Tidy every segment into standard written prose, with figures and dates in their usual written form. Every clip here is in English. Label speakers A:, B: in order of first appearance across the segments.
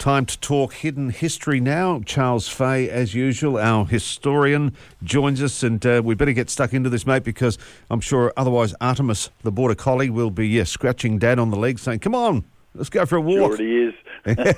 A: Time to talk hidden history now. Charles Fay, as usual, our historian, joins us, and we better get stuck into this, mate, because I'm sure otherwise Artemis, the border collie, will be scratching Dad on the leg saying, come on, let's go for a walk.
B: Sure it is.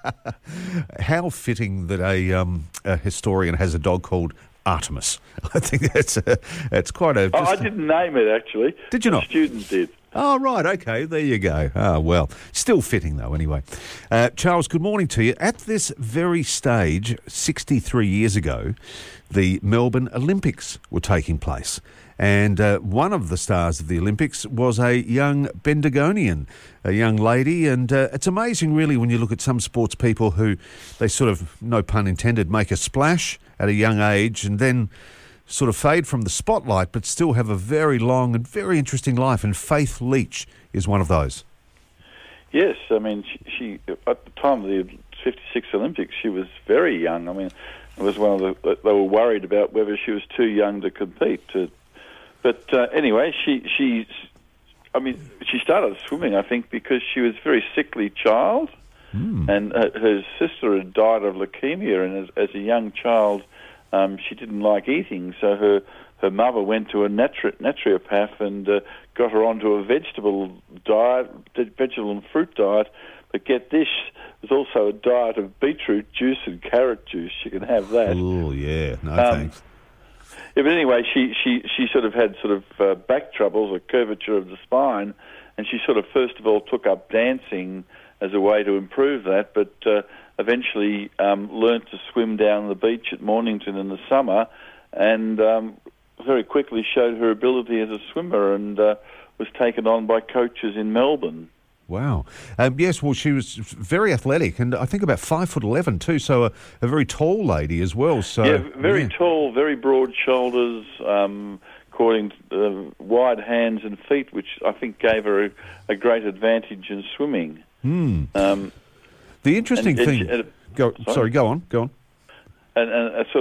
A: How fitting that a historian has a dog called Artemis. I think that's quite a...
B: I didn't name it, actually.
A: Did you not?
B: The student did.
A: Oh, right, okay, there you go. Oh, well, still fitting, though, anyway. Charles, good morning to you. At this very stage, 63 years ago, the Melbourne Olympics were taking place. And one of the stars of the Olympics was a young Bendigonian, a young lady. And it's amazing, really, when you look at some sports people who, they sort of, no pun intended, make a splash at a young age and then sort of fade from the spotlight, but still have a very long and very interesting life. And Faith Leach is one of those.
B: Yes, I mean, she at the time of the 56 Olympics, she was very young. I mean, it was one of the, they were worried about whether she was too young to compete. But anyway, she started swimming, I think, because she was a very sickly child, and her sister had died of leukemia, and as a young child, she didn't like eating, so her mother went to a naturopath and got her onto a vegetable diet, vegetable and fruit diet. But get this, there's also a diet of beetroot juice and carrot juice. You can have that.
A: Oh yeah, no thanks.
B: Yeah, but anyway, she sort of had back troubles, a curvature of the spine, and she sort of first of all took up dancing as a way to improve that, but eventually learnt to swim down the beach at Mornington in the summer, and very quickly showed her ability as a swimmer, and was taken on by coaches in Melbourne.
A: Wow. Yes, well, she was very athletic, and I think about 5'11" too, so a very tall lady as well. So
B: yeah, very tall, very broad shoulders, according to wide hands and feet, which I think gave her a great advantage in swimming.
A: The interesting thing... Go on.
B: And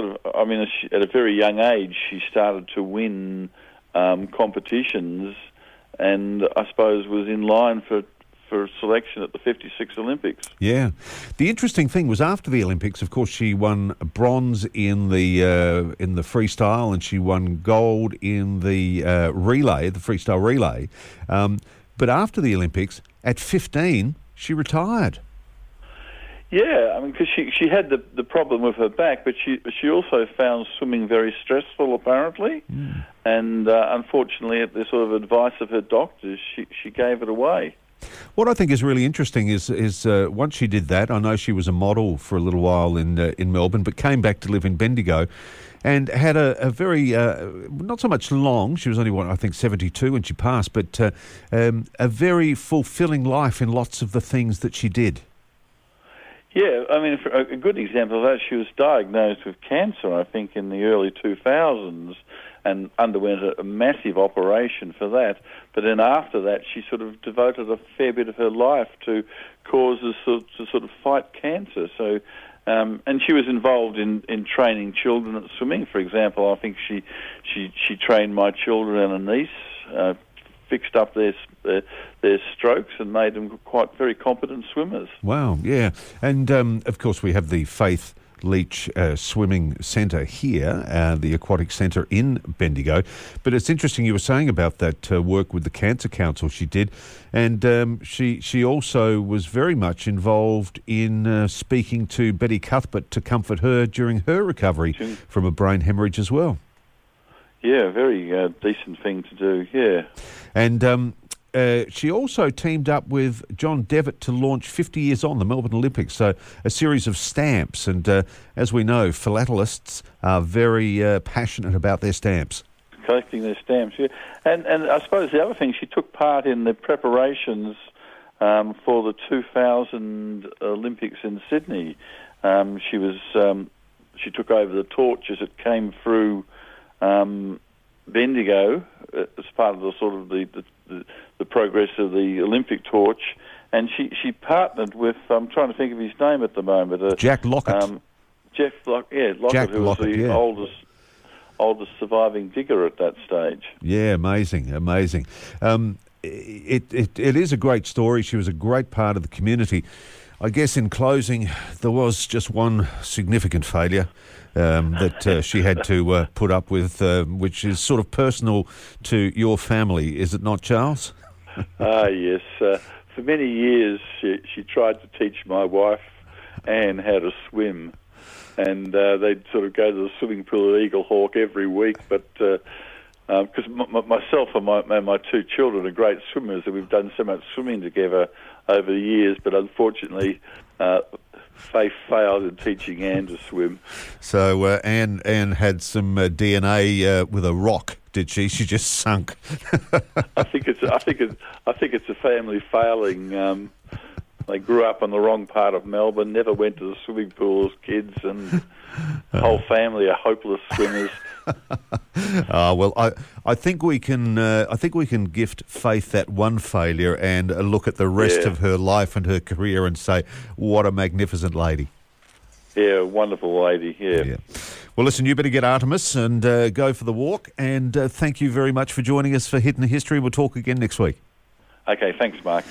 B: at a very young age, she started to win competitions, and I suppose was in line for selection at the 56 Olympics.
A: Yeah. The interesting thing was after the Olympics, of course, she won bronze in the freestyle, and she won gold in the relay, the freestyle relay. But after the Olympics, at 15, she retired.
B: Yeah, I mean, because she had the problem with her back, but she also found swimming very stressful, apparently, and unfortunately, at the sort of advice of her doctors, she gave it away.
A: What I think is really interesting is once she did that, I know she was a model for a little while in Melbourne, but came back to live in Bendigo, and had a very not so much long. She was only I think 72 when she passed, but a very fulfilling life in lots of the things that she did.
B: Yeah, I mean, a good example of that, she was diagnosed with cancer, I think, in the early 2000s, and underwent a massive operation for that. But then after that, she sort of devoted a fair bit of her life to causes to sort of fight cancer. So, and she was involved in training children at swimming. For example, I think she trained my children and a niece, fixed up their strokes and made them very competent swimmers.
A: Wow, yeah. And, of course, we have the Faith Leach Swimming Centre here, the Aquatic Centre in Bendigo. But it's interesting you were saying about that work with the Cancer Council she did. And she also was very much involved in speaking to Betty Cuthbert to comfort her during her recovery from a brain hemorrhage as well.
B: Yeah, very decent thing to do, yeah.
A: And she also teamed up with John Devitt to launch 50 Years On, the Melbourne Olympics, so a series of stamps. And as we know, philatelists are very passionate about their stamps.
B: Collecting their stamps, yeah. And I suppose the other thing, she took part in the preparations for the 2000 Olympics in Sydney. She took over the torch as it came through Bendigo as part of the sort of the progress of the Olympic torch, and she partnered with, I'm trying to think of his name at the moment,
A: Jack Lockett.
B: Lockett, who was the oldest surviving digger at that stage.
A: Yeah, amazing. It is a great story. She was a great part of the community. I guess in closing, there was just one significant failure that she had to put up with, which is sort of personal to your family, is it not, Charles?
B: Yes. For many years, she tried to teach my wife, Anne, how to swim. And they'd sort of go to the swimming pool at Eagle Hawk every week, but because myself and my two children are great swimmers, and we've done so much swimming together over the years, but unfortunately, Faith failed in teaching Anne to swim.
A: So Anne had some DNA with a rock, did she? She just sunk.
B: I think it's a family failing. They grew up in the wrong part of Melbourne, never went to the swimming pool as kids, and the whole family are hopeless swimmers.
A: Well, I think we can gift Faith that one failure and look at the rest of her life and her career and say, what a magnificent lady.
B: Yeah, wonderful lady. Yeah.
A: Well, listen, you better get Artemis and go for the walk. And thank you very much for joining us for Hidden History. We'll talk again next week.
B: Okay, thanks, Mark.